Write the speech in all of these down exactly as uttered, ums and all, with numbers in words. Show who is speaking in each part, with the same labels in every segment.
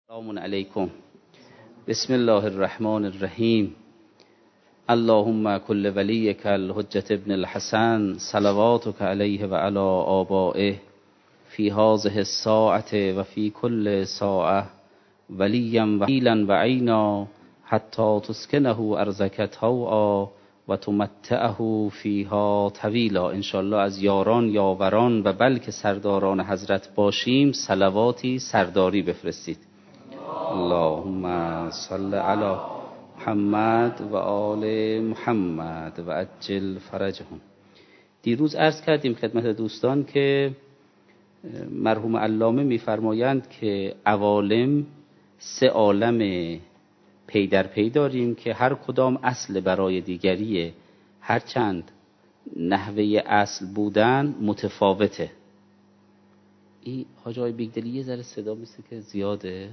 Speaker 1: السلام علیکم. بسم الله الرحمن الرحیم. اللهم كل ولیک الحجة ابن الحسن صلواتك علیه و علی آبائه فی هذه الساعة و فی کل ساعة ولیا و حیلا و عینا حتی تسکنه ارضک طوعا و تمتعه فیها طویلا. انشاءالله از یاران یاوران و بلکه سرداران حضرت باشیم صلواتی سرداری بفرستید. اللهم صل علی محمد و آل محمد و عجل فرجهم. دیروز عرض کردیم خدمت دوستان که مرحوم علامه میفرمایند که عوالم سه عالم پی در پی داریم که هر کدام اصل برای دیگریه، هرچند نحوه اصل بودن متفاوته. این حاج آقای بیگدلی یه ذره صدا مثل که زیاده.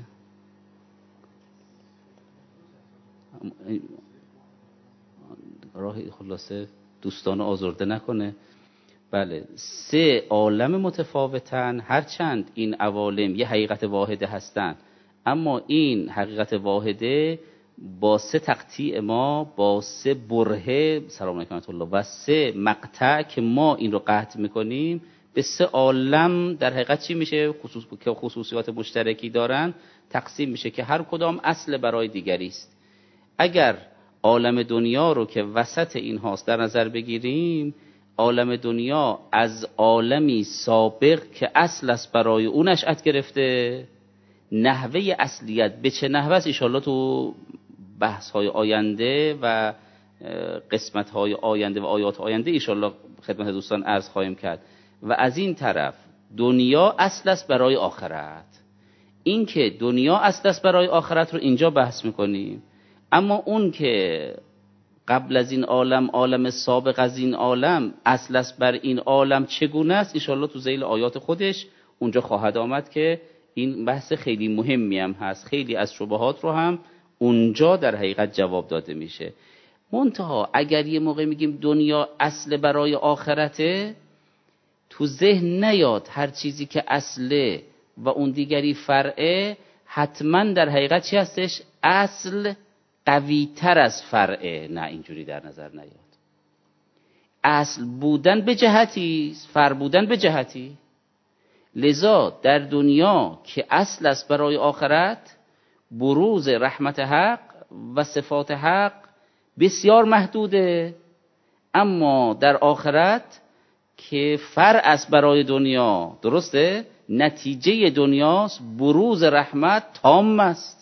Speaker 1: راه خلاصه دوستان آزرده نکنه. بله، سه عالم متفاوتن، هرچند این عوالم یه حقیقت واحده هستن، اما این حقیقت واحده با سه تقطیع ما، با سه برهه سلام علیکم الله و سه مقطع که ما این رو قطع میکنیم به سه عالم در حقیقت چی میشه؟ خصوص که خصوصیات مشترکی دارن تقسیم میشه که هر کدام اصل برای دیگری است. اگر عالم دنیا رو که وسط این هاست در نظر بگیریم، عالم دنیا از عالمی سابق که اصل است برای اون نشأت گرفته. نحوه اصلیت به چه نحوه است انشاءالله تو بحث های آینده و قسمت های آینده و آیات آینده انشاءالله خدمت دوستان عرض خواهیم کرد. و از این طرف دنیا اصل است برای آخرت. این که دنیا اصل است برای آخرت رو اینجا بحث میکنیم، اما اون که قبل از این عالم، عالم سابق از این عالم اصل است بر این عالم چگونه است انشاءالله تو ذیل آیات خودش اونجا خواهد آمد که این بحث خیلی مهمی هم هست. خیلی از شبهات رو هم اونجا در حقیقت جواب داده میشه. منتها اگر یه موقع میگیم دنیا اصل برای آخرته، تو ذهن نیاد هر چیزی که اصله و اون دیگری فرعه حتما در حقیقت چی هستش؟ اصل قوی تر از فرعه. نه، اینجوری در نظر نیاد. اصل بودن به جهتی، فرع بودن به جهتی. لذا در دنیا که اصل است برای آخرت، بروز رحمت حق و صفات حق بسیار محدوده، اما در آخرت که فرع است برای دنیا، درسته؟ نتیجه دنیاست بروز رحمت تام است.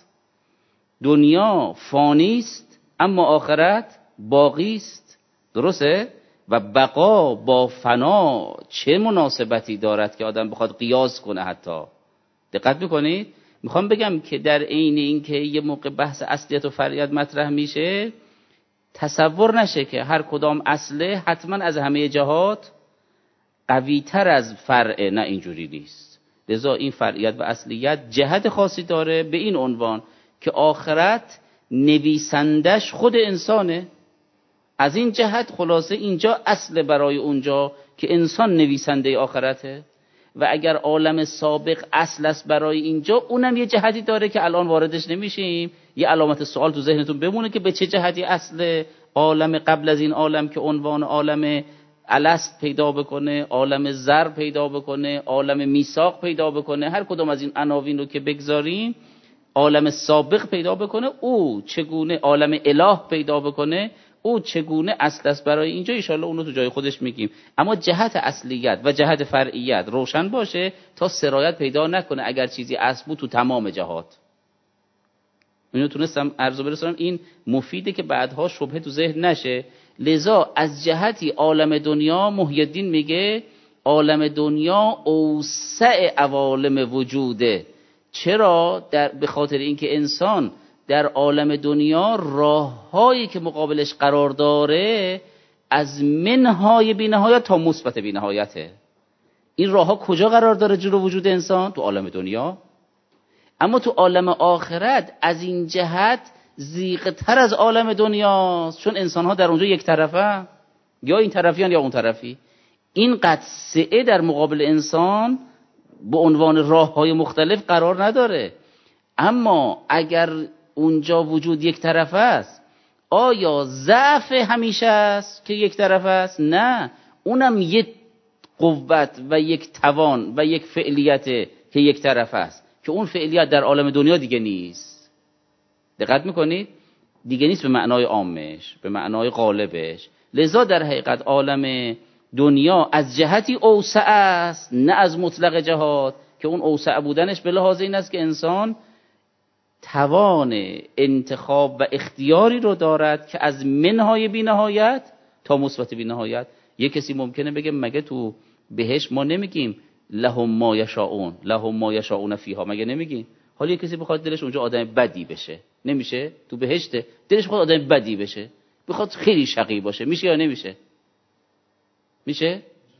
Speaker 1: دنیا فانی است اما آخرت باقی است، درسته؟ و بقا با فنا چه مناسبتی دارد که آدم بخواد قیاس کنه؟ حتی دقت میکنید؟ میخوام بگم که در عین این که یه موقع بحث اصلیت و فرعیت مطرح میشه، تصور نشه که هر کدام اصله حتما از همه جهات قوی تر از فرعه. نه، اینجوری نیست. لذا این فرعیت و اصلیت جهت خاصی داره به این عنوان که آخرت نویسندش خود انسانه. از این جهت خلاصه اینجا اصل برای اونجا که انسان نویسنده آخرته. و اگر عالم سابق اصل است برای اینجا، اونم یه جهتی داره که الان واردش نمیشیم. یه علامت سوال تو ذهنتون بمونه که به چه جهتی اصل عالم قبل از این عالم که عنوان عالم الست پیدا بکنه، عالم زر پیدا بکنه، عالم میثاق پیدا بکنه، هر کدوم از این عناوین رو که بگذاریم، عالم سابق پیدا بکنه، او چگونه عالم اله پیدا بکنه، او چگونه اصل است برای اینجا، ان شاءالله اون رو تو جای خودش میگیم. اما جهت اصلیت و جهت فرعیت روشن باشه تا سرایت پیدا نکنه اگر چیزی اصل بود تو تمام جهات. اینو تونستم عرض برسونم. این مفیده که بعدها شبهه تو ذهن نشه. لذا از جهتی عالم دنیا محی الدین میگه عالم دنیا اوسع عوالم وجوده. چرا؟ در به خاطر اینکه انسان در عالم دنیا راههایی که مقابلش قرار داره از منهای بی‌نهایت تا مثبت بی‌نهایته. این راهها کجا قرار داره جلو وجود انسان؟ تو عالم دنیا. اما تو عالم آخرت از این جهت ضیق تر از عالم دنیاست، چون انسان‌ها در اونجا یک طرفه، یا این طرفیان یا اون طرفی. این قطعه در مقابل انسان به عنوان راه‌های مختلف قرار نداره. اما اگر اونجا وجود یک طرف است، آیا ضعف همیشه است که یک طرف است؟ نه، اونم یک قوت و یک توان و یک فعلیت که یک طرف است، که اون فعلیت در عالم دنیا دیگه نیست. دقت میکنید؟ دیگه نیست به معنای عامش، به معنای غالبش. لذا در حقیقت عالم دنیا از جهتی اوسع است، نه از مطلق جهات، که اون اوسع بودنش به لحاظ این است که انسان توان انتخاب و اختیاری رو دارد که از منهای بی نهایت تا مثبت بی نهایت. یک کسی ممکنه بگه مگه تو بهشت ما نمیگیم لهم ما یشاؤون، لهم ما یشاؤون فیها، مگه نمیگیم؟ حالا یک کسی بخواد دلش اونجا آدم بدی بشه، نمیشه؟ تو بهشت دلش بخواد آدم بدی بشه، بخواد خیلی شقی باشه، میشه یا نمیشه؟ میشه؟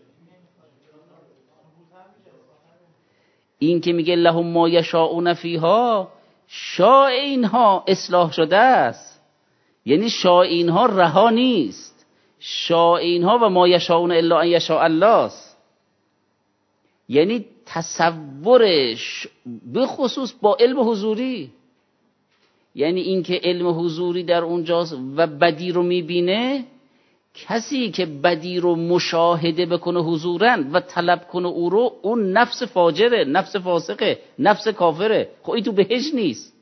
Speaker 1: این که میگه لهم ما یشاؤون فیها، شاء اینها اصلاح شده است، یعنی شاء اینها رها نیست، شاء اینها و ما یشاؤون الا ان یشاء الله است. یعنی تصورش به خصوص با علم حضوری، یعنی اینکه علم حضوری در اونجاست و بدی رو میبینه، کسی که بدی رو مشاهده بکنه حضوراً و طلب کنه او رو، اون نفس فاجره، نفس فاسقه، نفس کافره. خب این تو بهشت نیست.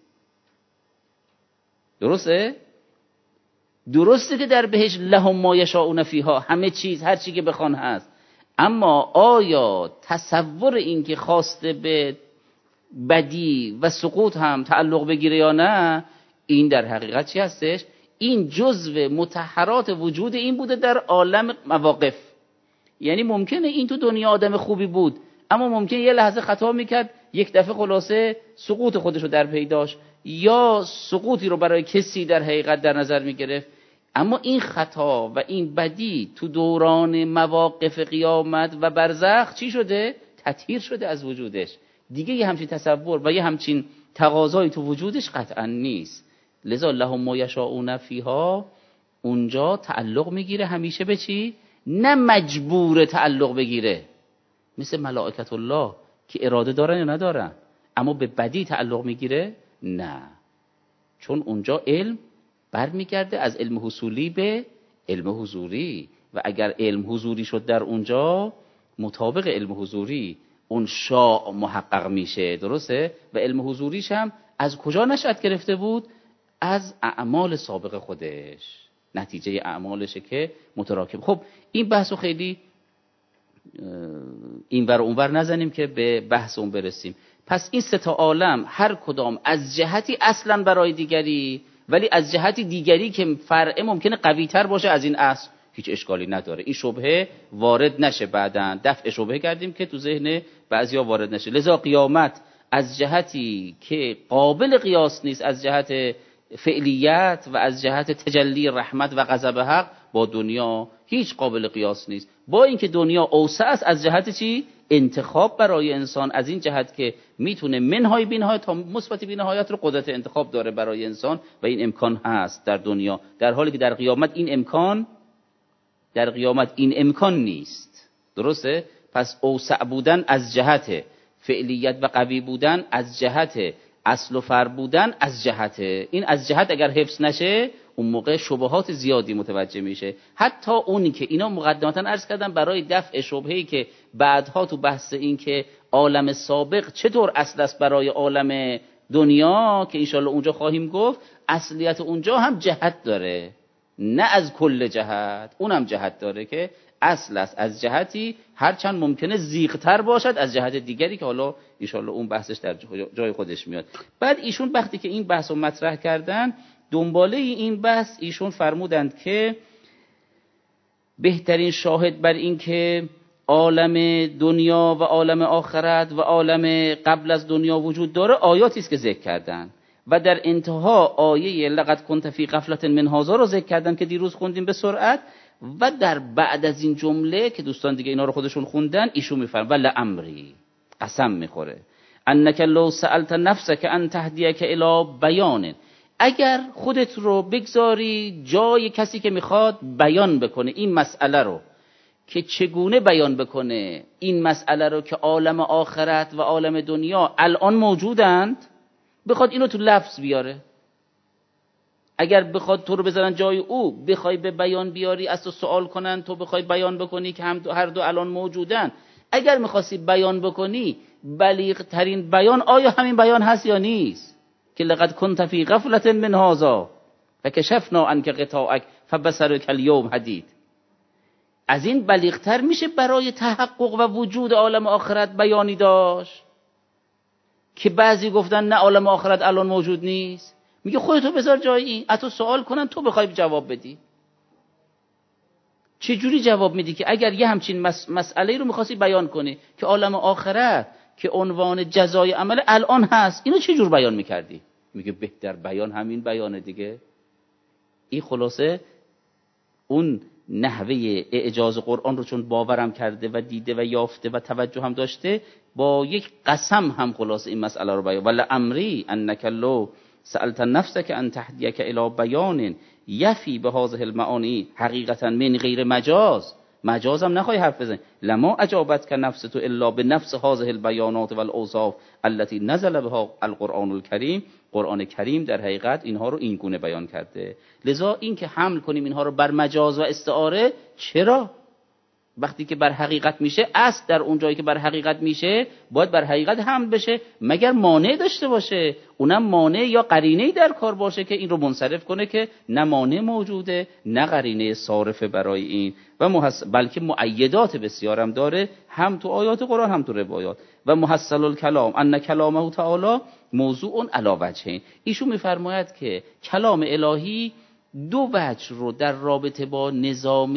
Speaker 1: درسته؟ درسته که در بهشت لهم ما یشاؤون فیها، همه چیز هر چی که بخوان هست، اما آیا تصور این که خواسته به بدی و سقوط هم تعلق بگیره یا نه، این در حقیقت چی هستش؟ این جزء مطهرات وجود این بوده در عالم مواقف. یعنی ممکنه این تو دنیا آدم خوبی بود، اما ممکنه یه لحظه خطا میکرد، یک دفعه خلاصه سقوط خودش رو در پی داشت، یا سقوطی رو برای کسی در حقیقت در نظر میگرفت. اما این خطا و این بدی تو دوران مواقف قیامت و برزخ چی شده؟ تطهیر شده از وجودش. دیگه یه همچین تصور و یه همچین تقاضایی تو وجودش قطعا نیست. لذا لهم ما یشاؤون فیها اونجا تعلق میگیره همیشه به چی؟ نه مجبور تعلق بگیره، مثل ملائکت الله که اراده دارن یا ندارن، اما به بدی تعلق میگیره؟ نه، چون اونجا علم برمیگرده از علم حصولی به علم حضوری، و اگر علم حضوری شد در اونجا، مطابق علم حضوری اون شاء محقق میشه. درسته؟ و علم حضوریش هم از کجا نشأت گرفته بود؟ از اعمال سابق خودش، نتیجه اعمالشه که متراکم. خب این بحثو خیلی این ور اون ور نزنیم که به بحث اون برسیم. پس این سه تا عالم هر کدام از جهتی اصلا برای دیگری، ولی از جهتی دیگری که فرع ممکنه قوی تر باشه از این اصل، هیچ اشکالی نداره. این شبهه وارد نشه، بعداً دفع شبهه کردیم که تو ذهن بعضیا وارد نشه. لذا قیامت از جهتی که قابل قیاس نیست، از جهت فعلیت و از جهت تجلی رحمت و غضب حق، با دنیا هیچ قابل قیاس نیست. با اینکه دنیا اوسع است از جهت چی؟ انتخاب برای انسان، از این جهت که میتونه منهای بینهایت تا مثبت بینهایت رو قدرت انتخاب داره برای انسان و این امکان هست در دنیا، در حالی که در قیامت این امکان در قیامت این امکان نیست. درسته؟ پس اوسع بودن از جهت فعلیت و قوی بودن، از جهت اصل و فر بودن، از جهت این از جهت اگر حفظ نشه، اون موقع شبهات زیادی متوجه میشه. حتی اونی که اینا مقدمتا عرض کردم برای دفع شبهه‌ای که بعدها تو بحث این که عالم سابق چطور اصل است برای عالم دنیا که انشالله اونجا خواهیم گفت، اصلیت اونجا هم جهت داره، نه از کل جهت، اونم جهت داره که اصل است از جهتی هرچند ممکنه زیغ‌تر باشد از جهت دیگری که حالا انشالله اون بحثش در جای خودش میاد. بعد ایشون وقتی که این بحث رو مطرح کردن، دنباله این بحث ایشون فرمودند که بهترین شاهد بر این که عالم دنیا و عالم آخرت و عالم قبل از دنیا وجود داره آیاتی است که ذکر کردن، و در انتها آیه لقد کنت فی غفلة من هذا رو ذکر کردن که دیروز خوندیم به سرعت، و در بعد از این جمله که دوستان دیگه اینا رو خودشون خوندن، ایشون میفرمه ولا امری، قسم میخوره، انک لو سألت نفسک ان تهدیک الی بیان، اگر خودت رو بگذاری جای کسی که میخواد بیان بکنه این مسئله رو، که چگونه بیان بکنه این مسئله رو که عالم آخرت و عالم دنیا الان موجودند، بخواد اینو تو لفظ بیاره. اگر بخواد تو رو بذارن جای او، بخوای به بیان بیاری، از تو سوال کنن، تو بخوای بیان بکنی که هم دو هر دو الان موجودن، اگر میخواستی بیان بکنی، بلیغ ترین بیان آیا همین بیان هست یا نیست؟ که لقد كنت فی غفلة من هذا فکشفنا عنک غطاءک فبصرک اليوم حدید. از این بلیغتر میشه برای تحقق و وجود عالم آخرت بیانی داشت؟ که بعضی گفتن نه عالم آخرت الان موجود نیست. میگه خودتو بذار جای این، اتو سوال کنن تو بخوای جواب بدی. چه جوری جواب میدی که اگر یه همچین مس... مسئله رو میخواستی بیان کنی که عالم آخرت که عنوان جزای عمل الان هست، اینو چه جور بیان میکردی؟ میگه بهتر بیان همین بیانه دیگه. این خلاصه اون نحوه اعجاز قرآن رو چون باورم کرده و دیده و یافته و توجه هم داشته، با یک قسم هم خلاصه این مسئله رو بیان. ولا امری انک لو سألت نفسک ان تهدیک الی بیان یفی به هذه المعانی حقیقتا من غیر مجاز، مجاز هم نخواهی حرف بزنی، لما اجابت که نفس تو الا به نفس هذه البیانات و الاوصاف التي نزل بها القرآن الکریم. قرآن کریم در حقیقت اینها رو این گونه بیان کرده. لذا این که حمل کنیم اینها رو بر مجاز و استعاره، چرا؟ وقتی که بر حقیقت میشه، اصل در اون جایی که بر حقیقت میشه باید بر حقیقت حمل بشه، مگر مانع داشته باشه، اونم مانع یا قرینه‌ای در کار باشه که این رو منصرف کنه که نه مانع موجوده نه قرینه صارفه برای این و محس... بلکه مؤیدات بسیارم داره، هم تو آیات قرآن هم تو روایات. و محصل الکلام ان کلامه تعالی موضوع علی وجهین. ایشون میفرماید که کلام الهی دو وجه رو در رابطه با نظام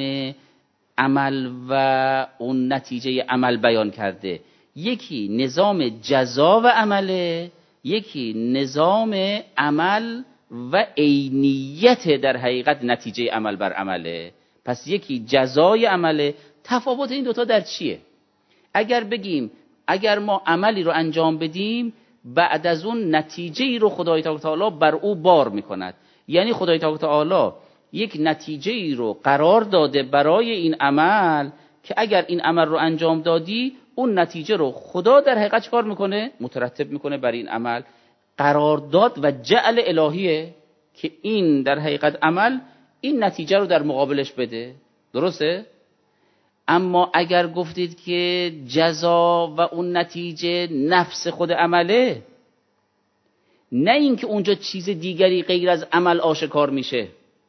Speaker 1: عمل و اون نتیجه عمل بیان کرده. یکی نظام جزا و عمله، یکی نظام عمل و عینیت در حقیقت نتیجه عمل بر عمله. پس یکی جزای عمله. تفاوت این دوتا در چیه؟ اگر بگیم اگر ما عملی رو انجام بدیم، بعد از اون نتیجه‌ای رو خدای تعالی بر او بار میکند، یعنی خدای تعالی یک نتیجه ای رو قرار داده برای این عمل که اگر این عمل رو انجام دادی، اون نتیجه رو خدا در حقیقت چکار میکنه؟ مترتب میکنه بر این عمل. قرارداد و جعل الهیه که این در حقیقت عمل این نتیجه رو در مقابلش بده. درسته؟ اما اگر گفتید که جزا و اون نتیجه نفس خود عمله، نه اینکه اونجا چیز دیگری غیر از عمل آشکار میشه،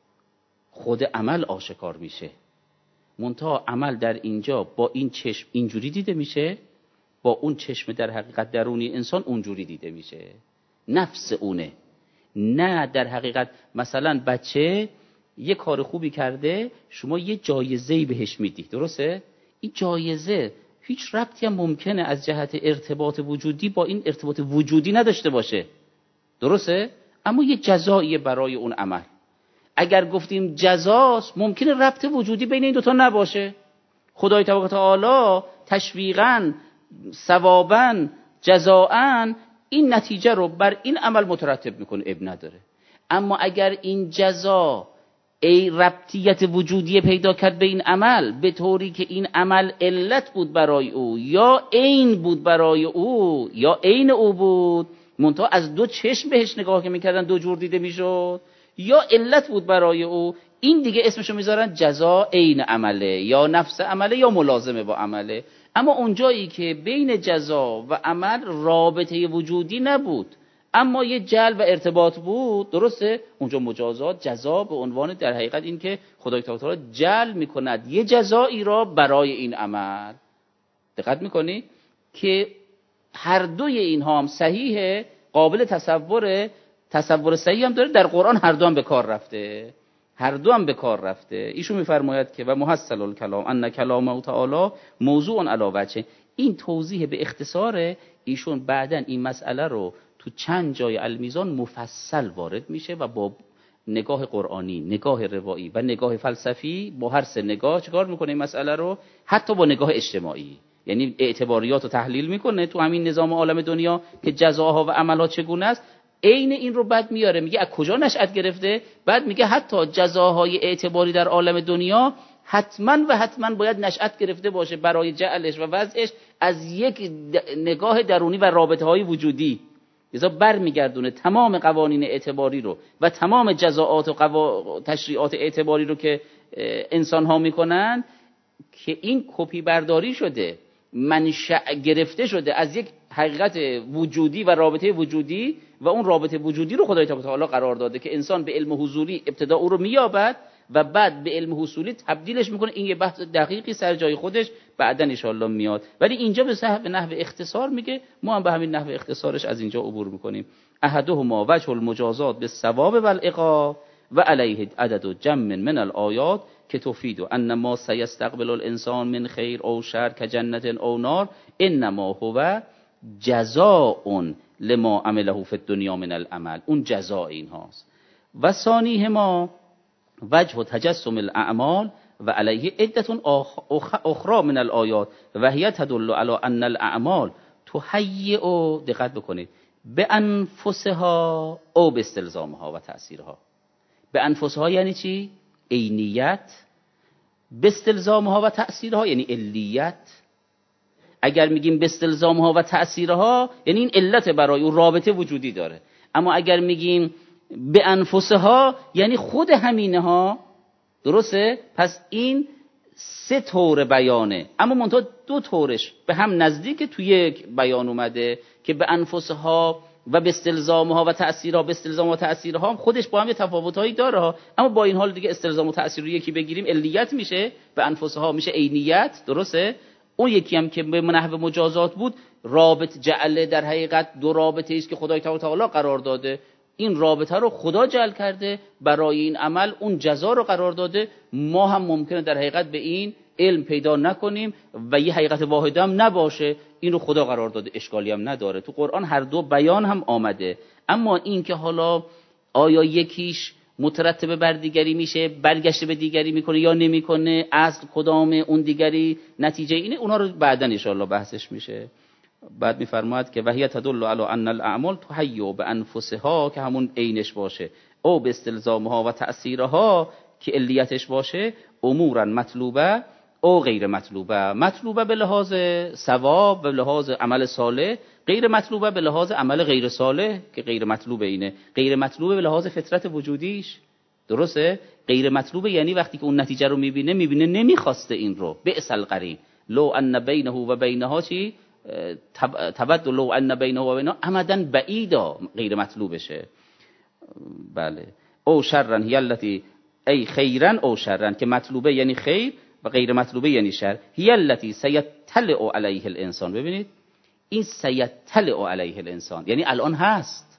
Speaker 1: خود عمل آشکار میشه. منتها عمل در اینجا با این چشم اینجوری دیده میشه، با اون چشم در حقیقت درونی انسان اونجوری دیده میشه، نفس اونه. نه در حقیقت مثلا بچه یه کار خوبی کرده، شما یه جایزه‌ای بهش میدی، درسته؟ این جایزه هیچ ربطی هم ممکنه از جهت ارتباط وجودی با این ارتباط وجودی نداشته باشه، درسته؟ اما یه جزاییه برای اون عمل. اگر گفتیم جزاست، ممکنه ربط وجودی بین این دوتا نباشه. خدای تعالی تشویقاً، ثواباً، جزاءاً این نتیجه رو بر این عمل مترتب میکنه، اب نداره. اما اگر این جزا ای ربطیت وجودی پیدا کرد به این عمل، به طوری که این عمل علت بود برای او یا عین بود برای او یا عین او بود، منتها از دو چشم بهش نگاه که میکردن دو جور دیده میشد، یا علت بود برای او، این دیگه اسمشو میذارن جزا عین عمله یا نفس عمله یا ملازمه با عمله. اما اونجایی که بین جزا و عمل رابطه وجودی نبود اما یه جلب و ارتباط بود، درسته؟ اونجا مجازات جزا به عنوان در حقیقت این که خدای تعالی جلب میکند یه جزایی را برای این عمل. دقت میکنی که هر دوی اینها هم صحیحه، قابل تصوره، تصور صحیح هم داره، در قرآن هر دو هم به کار رفته، هر دو هم به کار رفته. ایشون میفرماید که و محصل الکلام ان کلامه تعالی موضوع علی وجه. این توضیح به اختصار ایشون بعدن این مسئله رو تو چند جای المیزان مفصل وارد میشه و با نگاه قرآنی، نگاه روایی و نگاه فلسفی، با هر سه نگاه چیکار میکنه این مسئله رو، حتی با نگاه اجتماعی، یعنی اعتباریات رو تحلیل میکنه تو همین نظام عالم دنیا که جزاها و عملها چگونه است. عین این رو بعد میاره، میگه از کجا نشأت گرفته، بعد میگه حتی جزاهای اعتباری در عالم دنیا حتما و حتما باید نشأت گرفته باشه برای جعلش و وضعش از یک نگاه درونی و رابطه های وجودی. لذا برمیگردونه تمام قوانین اعتباری رو و تمام جزاءات و قوا... تشریعات اعتباری رو که انسان ها میکنن که این کپی برداری شده، منشأ گرفته شده از یک حقیقت وجودی و رابطه وجودی و اون رابطه وجودی رو خدای تعالی قرار داده که انسان به علم حضوری ابتدا او رو مییابد و بعد به علم حصولی تبدیلش میکنه. این یه بحث دقیقی سر جای خودش بعداً ان شاءالله میاد، ولی اینجا به صحب نحو اختصار میگه، ما هم به همین نحو اختصارش از اینجا عبور میکنیم. احدهما وجه المجازات بالثواب والعقاب و علیه عدد جمع من الآیات که تفید ان ما سیستقبل الانسان من خیر او شر کجنت او نار انما هو جزاء لما عمله فی الدنیا من العمل. اون جزاء این هاست. و ثانیهما وجه تجسم الاعمال و علیه عدت اخرى من الآیات و هی تدل علی ان الاعمال تهیئ، دقت بکنید، به انفسها او به استلزامها و تأثیرها. به انفسها یعنی چی؟ عینیت. به استلزامها و تأثیرها یعنی علیت. اگر میگیم به استلزامها و تأثیرها یعنی این علت برای اون رابطه وجودی داره، اما اگر میگیم به انفسها یعنی خود همینه ها. درسته؟ پس این سه طور بیانه، اما منتها دو طورش به هم نزدیک توی یک بیان اومده که به انفسها و به استلزامها و تأثیرها. به استلزام و تأثیرها هم خودش با هم یه تفاوتایی داره ها، اما با این حال دیگه استلزام و تأثیر رو یکی بگیریم علیت میشه، به انفسها میشه عینیت. درسته؟ اون یکی هم که به نحو مجازات بود رابط جعله، در حقیقت دو رابطه است که خدای تعالی قرار داده، این رابطه رو خدا جعل کرده برای این عمل، اون جزا رو قرار داده. ما هم ممکنه در حقیقت به این علم پیدا نکنیم و یه حقیقت واحد هم نباشه، این رو خدا قرار داده، اشکالی هم نداره. تو قرآن هر دو بیان هم آمده، اما این که حالا آیا یکیش مترتب بر دیگری میشه، برگشته به دیگری میکنه یا نمیکنه، اصل کدامه، اون دیگری نتیجه اینه، اونا رو بعداً ان شاءالله بحثش میشه. بعد میفرماید که وهی تدل علی ان الاعمال تهیئ بانفسها که همون عینش باشه، او به استلزامها و تأثیرها که علیتش باشه، امورا مطلوبه او غیر مطلوبه. مطلوبه به لحاظ ثواب، به لحاظ عمل صالح، غیر مطلوبه به لحاظ عمل غیر صالح که غیر مطلوبه اینه. غیر مطلوبه به لحاظ فطرت وجودیش. درسته؟ غیر مطلوبه یعنی وقتی که اون نتیجه رو میبینه میبینه نمیخواسته این رو. بئس القرین لو ان بینه و بینها چی تبدل، لو ان بینه و بینها امدا بعیدا، غیر مطلوبشه. بله. او شرن هی التی، ای خیرن او شرن که مطلوبه یعنی خیر و غیر مطلوبه یعنی شر. هی التی سیطلع علیه الانسان. ببینید این سیطلع علیه الانسان یعنی الان هست.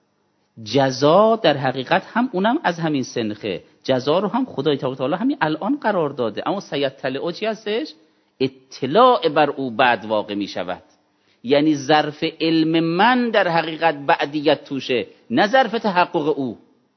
Speaker 1: جزا در حقیقت هم اونم از همین سنخه، جزا رو هم خدای تعالی همین الان قرار داده، اما سیطلع چی هستش؟ اطلاع بر او بعد واقع می شود. یعنی ظرف علم من در حقیقت بعدیت توشه، نه ظرف تحقق او.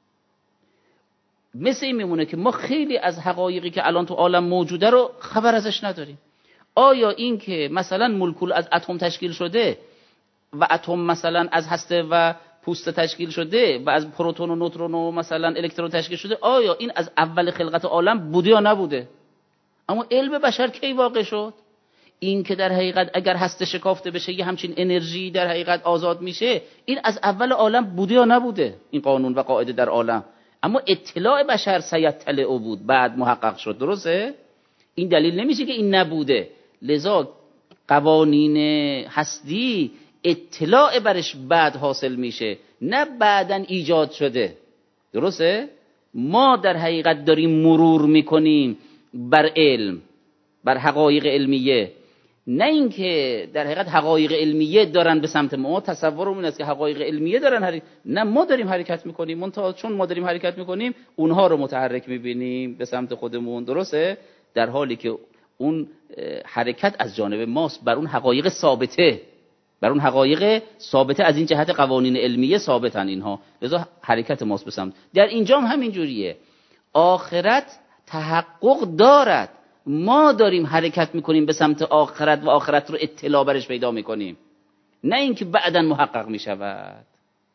Speaker 1: مثل این میمونه که ما خیلی از حقایقی که الان تو عالم موجوده رو خبر ازش نداریم. آیا این که مثلا مولکول از اتم تشکیل شده و اتم مثلا از هسته و پوسته تشکیل شده و از پروتون و نوترون و مثلا الکترون تشکیل شده، آیا این از اول خلقت عالم بوده یا نبوده؟ اما علم بشر کی واقع شد؟ این که در حقیقت اگر هسته شکافته بشه یه همچین انرژی در حقیقت آزاد میشه، این از اول عالم بوده یا نبوده؟ این قانون و قاعده در عالم، اما اطلاع بشر سیطلع بود، بعد محقق شد. درسته؟ این دلیل نمیشه که این نبوده. لذا قوانین هستی اطلاع برش بعد حاصل میشه، نه بعداً ایجاد شده. درسته؟ ما در حقیقت داریم مرور میکنیم بر علم، بر حقایق علمیه، نه اینکه در حقیقت حقایق علمیه دارن به سمت ما. تصورمون این است که حقایق علمیه دارن حرکت، نه ما داریم حرکت میکنیم، منتها چون ما داریم حرکت میکنیم اونها رو متحرک میبینیم به سمت خودمون. درسته؟ در حالی که اون حرکت از جانب ماست بر اون حقایق ثابته، بر اون حقایق ثابته، از این جهت قوانین علمیه ثابتن اینها، لذا حرکت ماست به سمت. در اینجا هم همین جوریه، آخرت تحقق دارد، ما داریم حرکت میکنیم به سمت آخرت و آخرت رو اطلاع برش پیدا میکنیم، نه اینکه بعداً محقق میشود.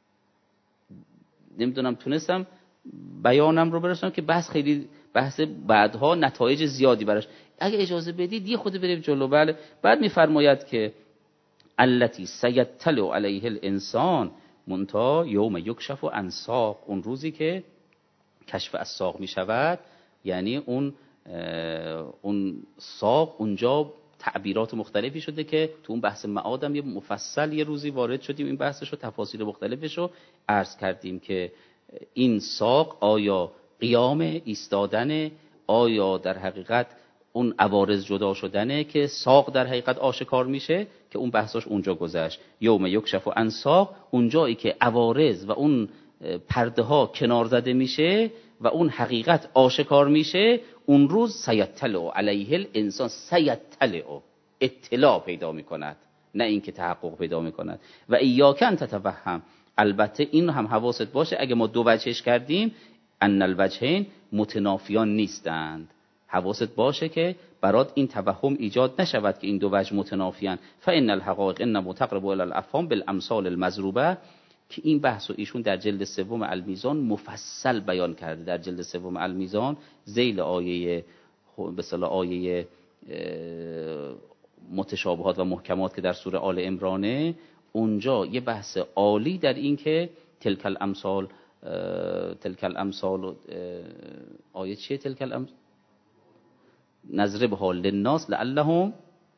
Speaker 1: نمیدونم تونستم بیانم رو برسونم که بحث خیلی بحث بعدها نتایج زیادی براش. اگه اجازه بدید یه خود بریم جلو. بله. بعد میفرماید که التی سیطلع علیه الانسان منتها یوم یکشف عن ساق، اون روزی که کشف از ساق می شود، یعنی اون اون ساق اونجا تعبیرات مختلفی شده که تو اون بحث معادم یه مفصل یه روزی وارد شدیم، این بحثش رو تفاصیل مختلفش رو عرض کردیم که این ساق آیا قیام ایستادن، آیا در حقیقت اون عوارض جدا شدنه که ساق در حقیقت آشکار میشه، که اون بحثش اونجا گذشت. یوم یکشف عن ساق، اونجایی که عوارض و اون پرده ها کنار زده میشه و اون حقیقت آشکار میشه، اون روز سیطلع علیه الانسان، سیطلع اطلاع پیدا میکند، نه اینکه تحقق پیدا میکند. و ایاک ان تتوهم، البته این هم حواست باشه اگه ما دو وجهش کردیم ان الوجهین متنافیان نیستند، حواست باشه که برات این توهم ایجاد نشود که این دو وجه متنافیان. فان الحقائق انما تقرب الى الافهام بالامثال المضروبه، که این بحث و ایشون در جلد سوم المیزان مفصل بیان کرده. در جلد سوم المیزان ذیل آیه به اصطلاح آیه متشابهات و محکمات که در سوره آل عمرانه، اونجا یه بحث عالی در این که تلک الامثال تلک الامثال آیه چیه؟ تلک الامثال نضربها للناس لعلهم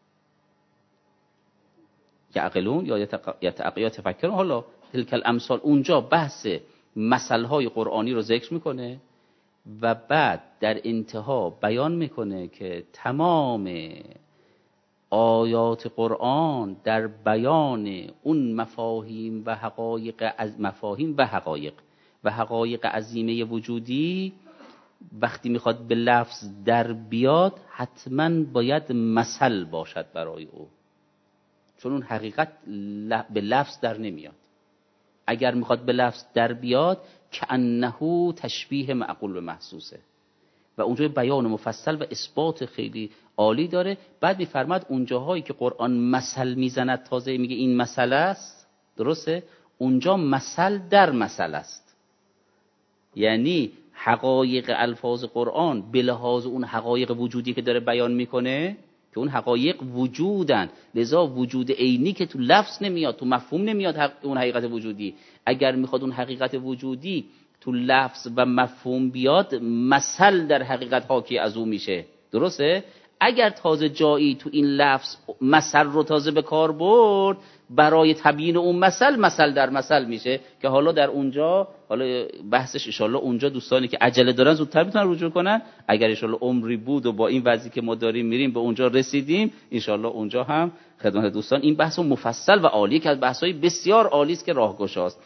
Speaker 1: یعقلون یا یتفکرون. حالا تلک الامثال اونجا بحث مثلهای قرآنی رو ذکر میکنه و بعد در انتها بیان میکنه که تمام آیات قرآن در بیان اون مفاهیم و حقایق از مفاهیم و حقایق و حقایق عظیمه وجودی وقتی میخواد به لفظ در بیاد حتما باید مثل باشد برای او، چون اون حقیقت به لفظ در نمیاد. اگر میخواد به لفظ در بیاد کأنه تشبیه معقول به محسوسه و اونجا بیان مفصل و اثبات خیلی عالی داره. بعد میفرماد اونجاهایی که قرآن مثل میزند، تازه میگه این مثل است، درسته؟ اونجا مثل در مثل است، یعنی حقایق الفاظ قرآن به لحاظ اون حقایق وجودی که داره بیان میکنه که اون حقایق وجودن، لذا وجود عینی که تو لفظ نمیاد، تو مفهوم نمیاد اون حقیقت وجودی. اگر میخواد اون حقیقت وجودی تو لفظ و مفهوم بیاد، مثل در حقیقت حاکی از اون میشه، درسته؟ اگر تازه جایی تو این لفظ مثل رو تازه به کار برد برای تبیین اون مثل، مثل در مثل میشه که حالا در اونجا، حالا بحثش انشالله اونجا دوستانی که عجله دارن زودتر میتونن رجوع کنن. اگر انشالله عمری بود و با این وضعی که ما داریم میریم به اونجا رسیدیم، انشالله اونجا هم خدمت دوستان این بحث مفصل و عالی که از بحث‌های بسیار عالی است که راهگشاست.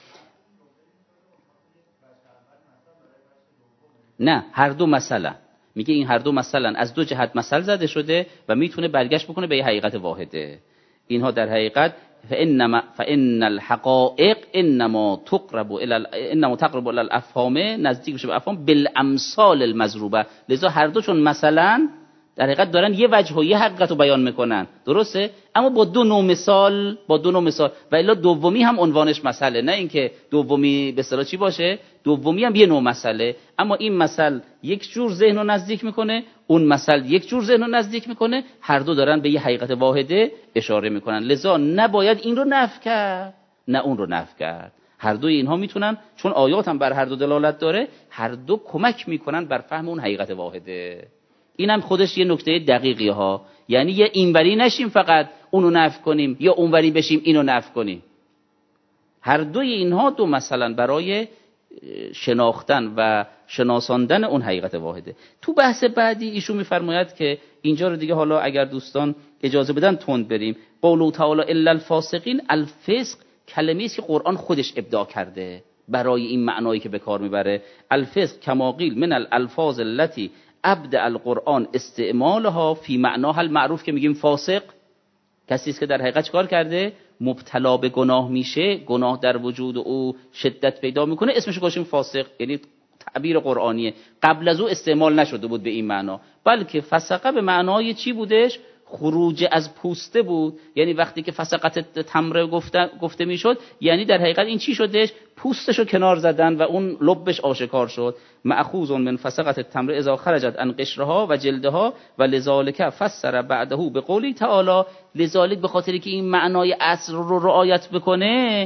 Speaker 1: نه، هر دو مثلا میگه این هر دو مثلا از دو جهت مثل زده شده و میتونه برگشت بکنه به یه حقیقت واحده. اینها در حقیقت فإنما فإن الحقائق انما تقرب الى انما تقرب الى الافهام، نزدیک میشه به افهام بالامثال المضروبه. لذا هر دو چون مثلا در حقیقت دارن یه وجه و یه حقیقت رو بیان میکنن، درسته؟ اما با دو نوع مثال، با دو نوع مثال و الا دومی هم عنوانش مسئله، نه اینکه دومی به اصطلاح چی باشه، دومی هم یه نوع مسئله، اما این مثل یک جور ذهن رو نزدیک میکنه، اون مثل یک جور ذهن رو نزدیک میکنه، هر دو دارن به یه حقیقت واحده اشاره میکنن. لذا نباید این رو نفی کرد نه اون رو نفی کرد. هر دوی اینها میتونن، چون آیات هم بر هر دو دلالت داره، هر دو کمک میکنن بر فهم اون حقیقت واحده. اینم خودش یه نکته دقیقی ها، یعنی یه اینوری نشیم فقط اونو نفی کنیم یا اونوری بشیم اینو نفی کنیم. هر دوی اینها دو مثلا برای شناختن و شناساندن اون حقیقت واحده. تو بحث بعدی ایشون میفرماید که اینجا رو دیگه حالا اگر دوستان اجازه بدن تند بریم. قوله تعالی الا الفاسقین، الفسق کلمه‌ای است که قرآن خودش ابداع کرده برای این معنایی که به کار میبره. الفسق کما قیل من الالفاظ التي ابدع القرآن استعمالها فی معناها المعروف، که میگیم فاسق کسی است که در حقیقت چیکار کرده؟ مبتلا به گناه میشه، گناه در وجود او شدت پیدا میکنه، اسمش رو گذاشتیم فاسق. یعنی تعبیر قرآنیه، قبل از او استعمال نشده بود به این معنا، بلکه فسقه به معنای چی بودش؟ خروج از پوسته بود. یعنی وقتی که فسقت تمره گفته, گفته میشد، یعنی در حقیقت این چی شدش؟ پوستشو کنار زدن و اون لبش آشکار شد. مأخوذ من فسقت التمره اذا خرجت عن قشرها و جلدها و لذالک فسر بعده بقولی تعالی. لذالک به خاطری که این معنای اصل رو رعایت بکنه،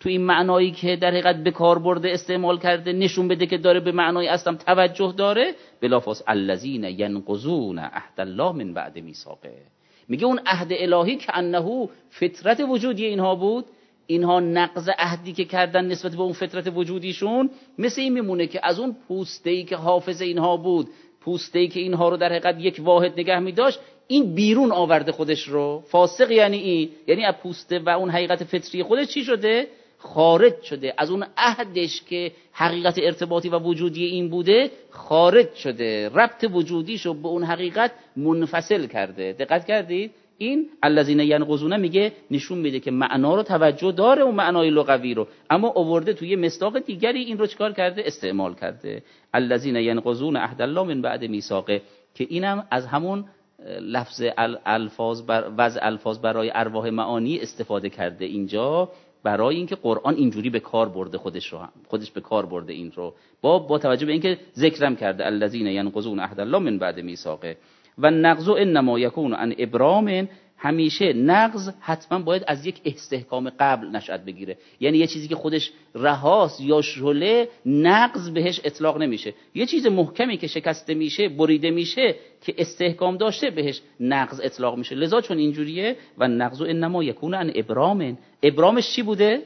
Speaker 1: تو این معنایی که در حقیقت به کار برده استعمال کرده نشون بده که داره به معنای اصلا توجه داره، بلافاصله الذین ینقضون عهد الله من بعد میثاقه. میگه اون عهد الهی که انه فطرت وجودی اینها بود، اینها نقض عهدی که کردن نسبت به اون فطرت وجودیشون مثل این میمونه که از اون پوسته‌ای که حافظ اینها بود، پوسته‌ای که اینها رو در حقیقت یک واحد نگه می‌داشت، این بیرون آورده خودش رو. فاسق یعنی این، یعنی از پوسته و اون حقیقت فطری خودش چی شده؟ خارج شده از اون عهدش که حقیقت ارتباطی و وجودی این بوده، خارج شده، ربط وجودیشو به اون حقیقت منفصل کرده. دقت کردید؟ این الذین ینقضون میگه نشون میده که معنا رو توجه داره، اون معنای لغوی رو، اما آورده توی مصداق دیگری این رو چکار کرده؟ استعمال کرده. الذین ینقضون عهد الله من بعد میثاقه، که اینم از همون لفظ الفاظ بر وضع الفاظ برای ارواح معانی استفاده کرده اینجا، برای اینکه قرآن اینجوری به کار برده خودش رو، هم خودش به کار برده این رو، با با توجه به اینکه ذکرم کرده الذین ینقضون عهد الله من بعد میثاقه. و نقض انما یکون عن ابرام، همیشه نقض حتما باید از یک استحکام قبل نشأت بگیره، یعنی یه چیزی که خودش رهاست یا شله نقض بهش اطلاق نمیشه. یه چیز محکمی که شکسته میشه، بریده میشه، که استحکام داشته بهش نقض اطلاق میشه. لذا چون اینجوریه و نقض انما یکون عن ابرام، ابرامش چی بوده؟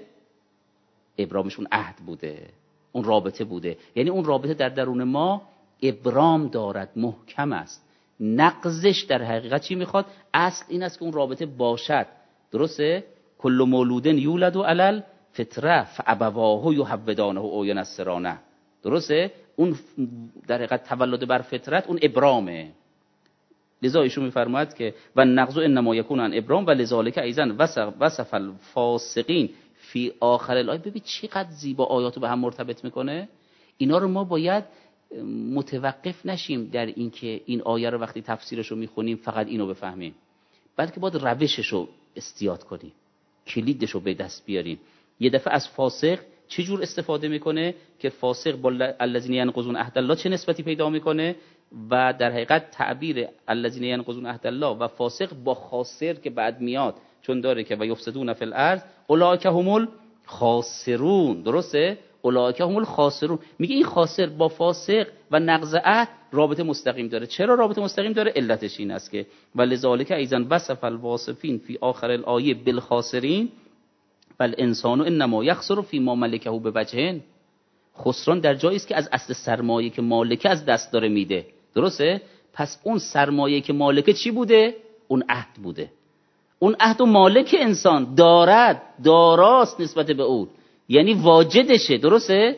Speaker 1: ابرامش اون عهد بوده، اون رابطه بوده، یعنی اون رابطه در درون ما ابرام دارد، محکم است. نقضش در حقیقت چی میخواد؟ اصل این است که اون رابطه باشد. درسته؟ کل مولود یولد علی الفطره فابواه یهودانه او ینصرانه. درسته؟ اون در حقیقت تولد بر فطرت اون ابرامه. لذا ایشون میفرماید که و نقض انما یکون عن ابرام و لذالک ایضا وصف الفاسقین فی آخر الآیه. ببین چقدر زیبا آیاتو به هم مرتبط میکنه. اینا رو ما باید متوقف نشیم در این که این آیه رو وقتی تفسیرش رو میخونیم فقط اینو بفهمیم، بلکه باید روشش رو استیاد کنیم، کلیدش رو به دست بیاریم. یه دفعه از فاسق چه جور استفاده میکنه که فاسق با الذین ینقضون عهد الله چه نسبتی پیدا میکنه، و در حقیقت تعبیر الذین ینقضون عهد الله و فاسق با خاسر که بعد میاد، چون داره که و یفسدون فی الارض اولئک هم الخاسرون. درسته؟ اولئک هم الخاسرون. میگه این خاسر با فاسق و نقض عهد رابطه مستقیم داره. چرا رابطه مستقیم داره؟ علتش این است که ولذالک ایضا وصف الواصفین فی آخر الآیه بالخاسرین والانسان انما یخسر فی ما ملکه بوجهین. خسران در جایی است که از اصل سرمایه که مالکه از دست داره میده. درسته؟ پس اون سرمایه که مالکه چی بوده؟ اون عهد بوده. اون عهد و مالک انسان دارد، داراست نسبت به اون، یعنی واجدشه. درسته؟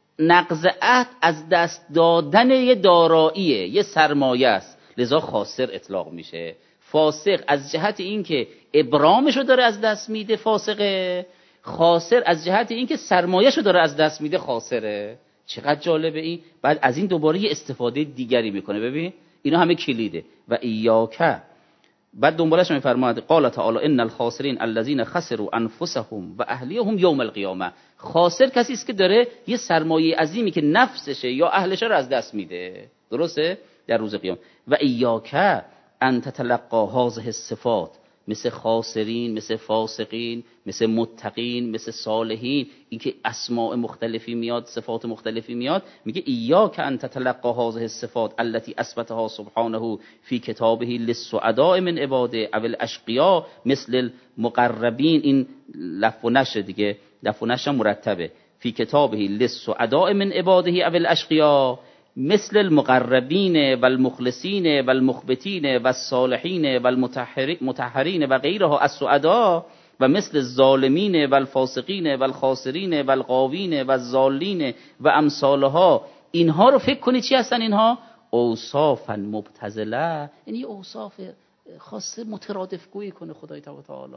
Speaker 1: نقض عهد از دست دادن یه داراییه، یه سرمایه است، لذا خاسر اطلاق میشه. فاسق از جهت اینکه ابرامشو داره از دست میده فاسقه، خاسر از جهت اینکه سرمایه‌شو داره از دست میده خاسره. چقدر جالبه این. بعد از این دوباره یه استفاده دیگری میکنه. ببین اینا همه کلیده. و ایاک، بعد دنبالش میفرماید قال تعالی ان الخاسرین الذین خسروا انفسهم و اهلیهم یوم القیامه. خاسر کسی است که داره یه سرمایه عظیمی که نفسشه یا اهلشه رو از دست میده. درسته؟ در روز قیامت. و ایاک ان تتلقى هذه الصفات، مثل خاسرین، مثل فاسقین، مثل متقین، مثل صالحین، این که اسماء مختلفی میاد، صفات مختلفی میاد. میگه ایاک ان تتلقى هذه الصفات التي اثبتها سبحانه فی کتابه للسعداء من عباده او الاشقیاء مثل المقربین. این لف و نشر دیگه، لف و نشر مرتبه. فی کتابه للسعداء من عباده او الاشقیاء مثل المقربین و المخلصین و المخبتین و الصالحین و المطهرین و غیرها السعداء و مثل الظالمین و الفاسقین و الخاسرین و الغاوین و الضالین و امثالها. اینها رو فکر کنید چی هستن اینها؟ اوصافا مبتذله، یعنی اوصاف خاصه مترادف گویی کنه خدای تعالی،